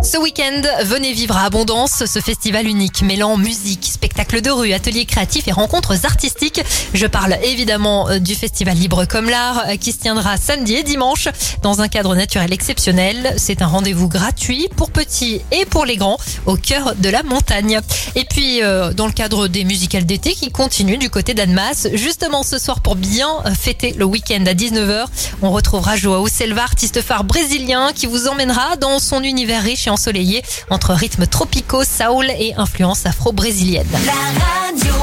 Ce week-end, venez vivre à Abondance ce festival unique mêlant musique, spectacles de rue, ateliers créatifs et rencontres artistiques. Je parle évidemment du festival Libre comme l'art qui se tiendra samedi et dimanche dans un cadre naturel exceptionnel. C'est un rendez-vous gratuit pour petits et pour les grands au cœur de la montagne. Et puis dans le cadre des musicales d'été qui continuent du côté d'Annemasse, justement ce soir pour bien fêter le week-end à 19h, on retrouvera Joao Selva, artiste phare brésilien qui vous emmènera dans son univers riche et ensoleillé entre rythmes tropicaux, soul et influences afro-brésiliennes.